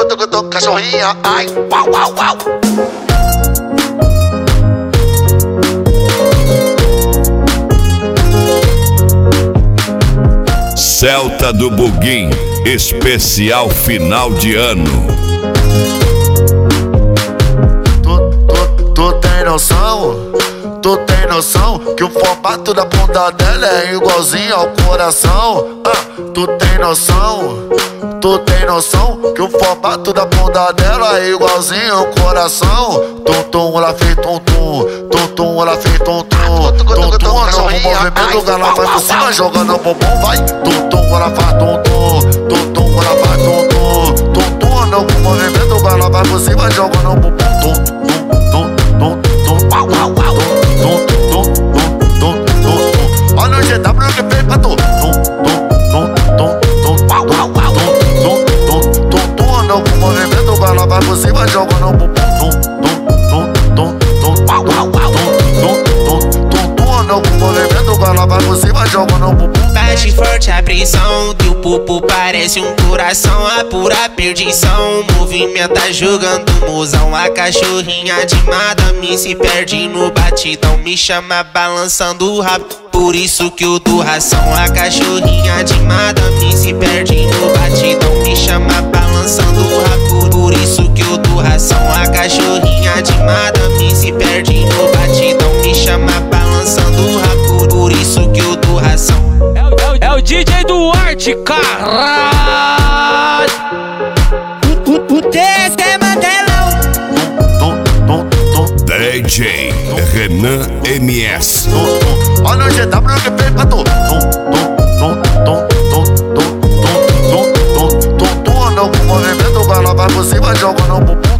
cachorrinha, ai, uau, uau, uau. Celta do Buguim, especial final de ano. Tu tem noção? Tu tem noção que o formato da bunda dela é igualzinho ao coração? Tu tem noção? Tu tem noção que o formato da bunda dela é igualzinho ao coração? Tum-tum, ela fez tum-tum. Tum-tum, tum, tum, no movimento ela vai por cima jogando o bumbum, vai. Tum-tum, ela faz tum-tum. Tum-tum, ela faz tum-tum. Tum-tum, no movimento ela vai por cima jogando o bumbum. Olha o GW que fez pra tu. No movimento ela vai por cima jogando o bumbum. No movimento ela vai por cima jogando o bumbum. Bate forte a prisão, teu pupo parece um coração, a pura perdição. Movimenta jogando mozão, a cachorrinha de madame se perde no batidão, me chama balançando o rabo, por isso que eu dou ração. A cachorrinha de madame se perde no batidão, me chama balançando o rabo, por isso que eu dou ração. A cachorrinha de madame se perde no batidão, me chama balançando o rabo, por isso que eu dou ração. É o DJ Duarte, caralho. O TS é Mandelão. DJ Renan MS. Olha o GW que fez pra tu. No movimento ela vai por cima jogando o bumbum.